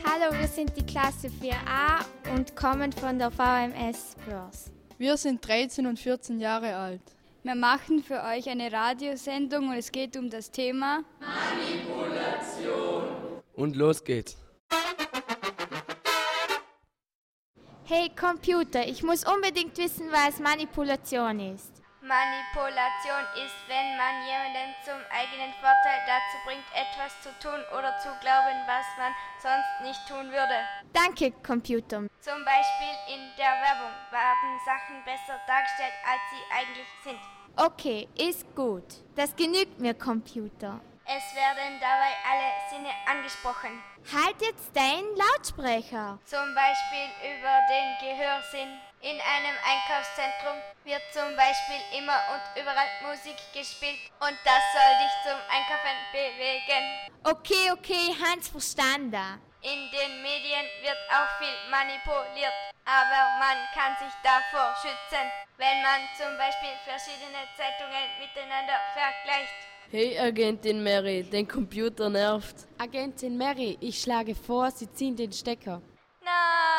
Hallo, wir sind die Klasse 4a und kommen von der VMS Börs. Wir sind 13 und 14 Jahre alt. Wir machen für euch eine Radiosendung und es geht um das Thema Manipulation. Und los geht's. Hey Computer, ich muss unbedingt wissen, was Manipulation ist. Manipulation ist, wenn man jemanden zum eigenen Vorteil dazu bringt, etwas zu tun oder zu glauben, was man sonst nicht tun würde. Danke, Computer. Zum Beispiel in der Werbung werden Sachen besser dargestellt, als sie eigentlich sind. Okay, ist gut. Das genügt mir, Computer. Es werden dabei alle Sinne angesprochen. Halt jetzt deinen Lautsprecher. Zum Beispiel über den Gehörsinn. In einem Einkaufszentrum wird zum Beispiel immer und überall Musik gespielt und das soll dich zum Einkaufen bewegen. Okay, Hans verstanden. In den Medien wird auch viel manipuliert, aber man kann sich davor schützen, wenn man zum Beispiel verschiedene Zeitungen miteinander vergleicht. Hey Agentin Mary, dein Computer nervt. Agentin Mary, ich schlage vor, Sie ziehen den Stecker. Nein!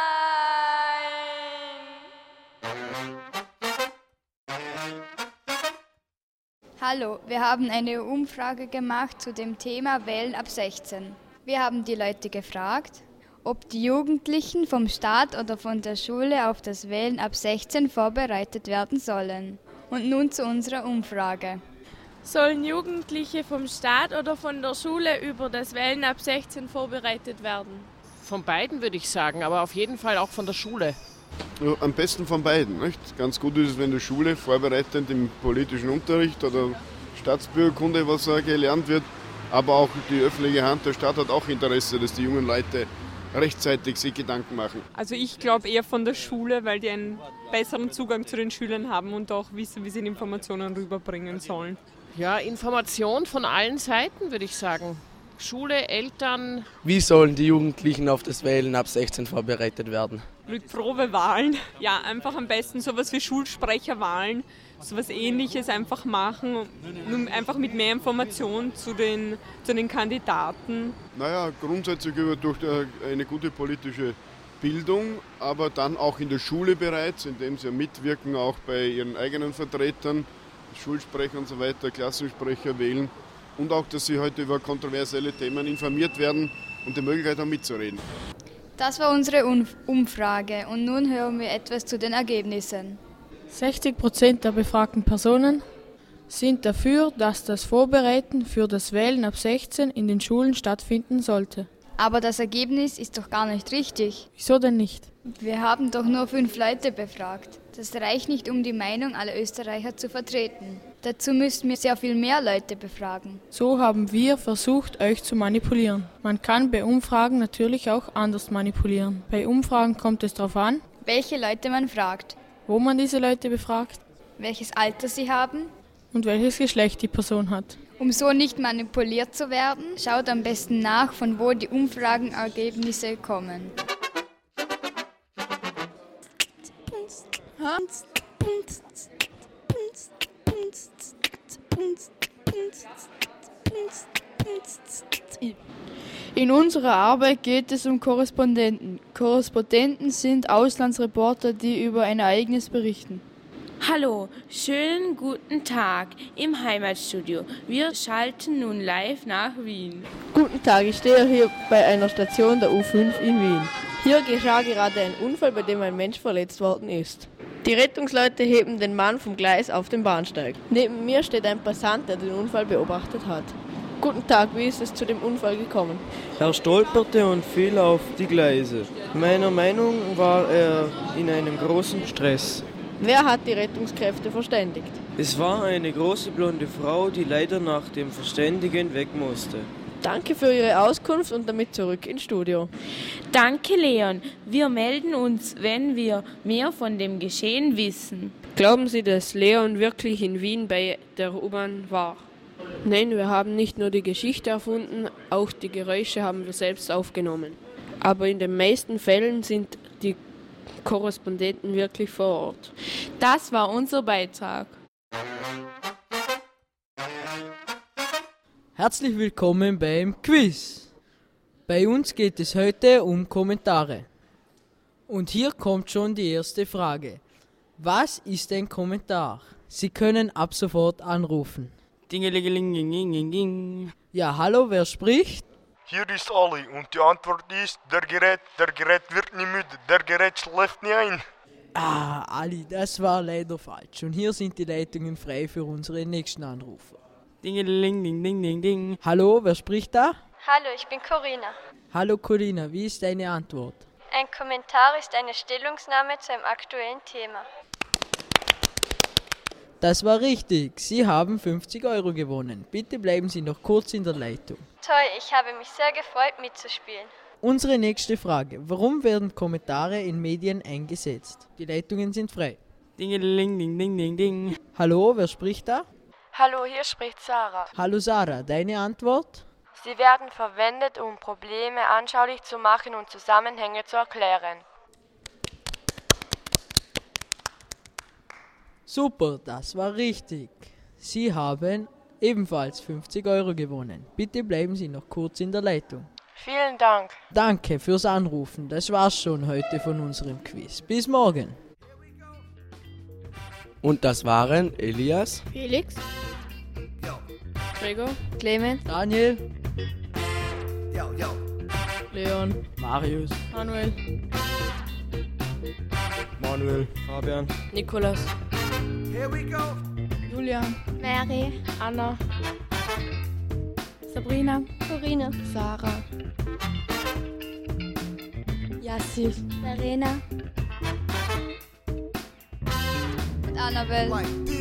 Hallo, wir haben eine Umfrage gemacht zu dem Thema Wählen ab 16. Wir haben die Leute gefragt, ob die Jugendlichen vom Staat oder von der Schule auf das Wählen ab 16 vorbereitet werden sollen. Und nun zu unserer Umfrage. Sollen Jugendliche vom Staat oder von der Schule über das Wählen ab 16 vorbereitet werden? Von beiden würde ich sagen, aber auf jeden Fall auch von der Schule. Ja, am besten von beiden. Nicht? Ganz gut ist es, wenn die Schule vorbereitend im politischen Unterricht oder Staatsbürgerkunde was gelernt wird, aber auch die öffentliche Hand der Staat hat auch Interesse, dass die jungen Leute rechtzeitig sich Gedanken machen. Also ich glaube eher von der Schule, weil die einen besseren Zugang zu den Schülern haben und auch wissen, wie sie die Informationen rüberbringen sollen. Ja, Information von allen Seiten, würde ich sagen. Schule, Eltern. Wie sollen die Jugendlichen auf das Wählen ab 16 vorbereitet werden? Mit Probewahlen. Ja, einfach am besten sowas wie Schulsprecherwahlen, sowas Ähnliches einfach machen, nur einfach mit mehr Informationen zu den Kandidaten. Naja, grundsätzlich durch eine gute politische Bildung, aber dann auch in der Schule bereits, indem sie mitwirken, auch bei ihren eigenen Vertretern, Schulsprecher und so weiter, Klassensprecher wählen und auch, dass sie heute über kontroversielle Themen informiert werden und die Möglichkeit haben mitzureden. Das war unsere Umfrage und nun hören wir etwas zu den Ergebnissen. 60% der befragten Personen sind dafür, dass das Vorbereiten für das Wählen ab 16 in den Schulen stattfinden sollte. Aber das Ergebnis ist doch gar nicht richtig. Wieso denn nicht? Wir haben doch nur 5 Leute befragt. Das reicht nicht, um die Meinung aller Österreicher zu vertreten. Dazu müssten wir sehr viel mehr Leute befragen. So haben wir versucht, euch zu manipulieren. Man kann bei Umfragen natürlich auch anders manipulieren. Bei Umfragen kommt es darauf an, welche Leute man fragt, wo man diese Leute befragt, welches Alter sie haben und welches Geschlecht die Person hat. Um so nicht manipuliert zu werden, schaut am besten nach, von wo die Umfragenergebnisse kommen. In unserer Arbeit geht es um Korrespondenten. Korrespondenten sind Auslandsreporter, die über ein Ereignis berichten. Hallo, schönen guten Tag im Heimatstudio. Wir schalten nun live nach Wien. Guten Tag, ich stehe hier bei einer Station der U5 in Wien. Hier geschah gerade ein Unfall, bei dem ein Mensch verletzt worden ist. Die Rettungsleute heben den Mann vom Gleis auf den Bahnsteig. Neben mir steht ein Passant, der den Unfall beobachtet hat. Guten Tag, wie ist es zu dem Unfall gekommen? Er stolperte und fiel auf die Gleise. Meiner Meinung nach war er in einem großen Stress. Wer hat die Rettungskräfte verständigt? Es war eine große blonde Frau, die leider nach dem Verständigen weg musste. Danke für Ihre Auskunft und damit zurück ins Studio. Danke, Leon. Wir melden uns, wenn wir mehr von dem Geschehen wissen. Glauben Sie, dass Leon wirklich in Wien bei der U-Bahn war? Nein, wir haben nicht nur die Geschichte erfunden, auch die Geräusche haben wir selbst aufgenommen. Aber in den meisten Fällen sind die Korrespondenten wirklich vor Ort. Das war unser Beitrag. Herzlich willkommen beim Quiz. Bei uns geht es heute um Kommentare. Und hier kommt schon die erste Frage. Was ist ein Kommentar? Sie können ab sofort anrufen. Dingelingeling. Ja, hallo, wer spricht? Hier ist Ali und die Antwort ist, der Gerät wird nie müde, der Gerät schläft nie ein. Ah, Ali, das war leider falsch. Und hier sind die Leitungen frei für unsere nächsten Anrufer. Dingeling. Hallo, wer spricht da? Hallo, ich bin Corinna. Hallo Corinna, wie ist deine Antwort? Ein Kommentar ist eine Stellungnahme zu einem aktuellen Thema. Das war richtig. Sie haben 50 € gewonnen. Bitte bleiben Sie noch kurz in der Leitung. Toll, ich habe mich sehr gefreut mitzuspielen. Unsere nächste Frage. Warum werden Kommentare in Medien eingesetzt? Die Leitungen sind frei. Dingeling. Hallo, wer spricht da? Hallo, hier spricht Sarah. Hallo Sarah, deine Antwort? Sie werden verwendet, um Probleme anschaulich zu machen und Zusammenhänge zu erklären. Super, das war richtig. Sie haben ebenfalls 50 € gewonnen. Bitte bleiben Sie noch kurz in der Leitung. Vielen Dank. Danke fürs Anrufen. Das war's schon heute von unserem Quiz. Bis morgen. Und das waren Elias, Felix, Gregor, Clemens, Daniel, Leon, Marius, Manuel, Fabian, Nikolas, Julian, Mary, Anna, Sabrina, Corinna, Sarah, Yassir, Verena und Annabelle.